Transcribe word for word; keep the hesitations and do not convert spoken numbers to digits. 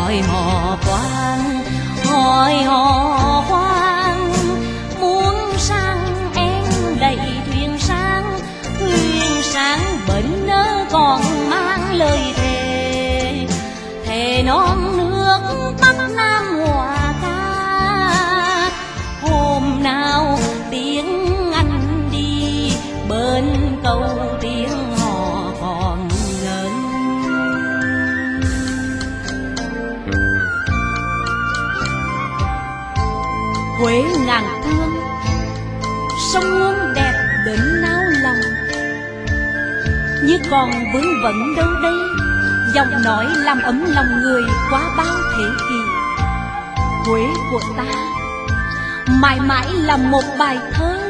hỏi hò khoan, hỏi hò khoan muốn sang em đầy thuyền sang, thuyền sang bên nỡ còn mang lời thề, thề non nước Bắc Nam hòa ca. Hôm nào tiếng anh đi bên câu tiếng hò còn ngân. Huế ngàn thương, sông muôn đẹp đến nao lòng, như còn vướng vẫn đâu đây, giọng nói làm ấm lòng người qua bao thế kỷ. Huế của ta mãi mãi là một bài thơ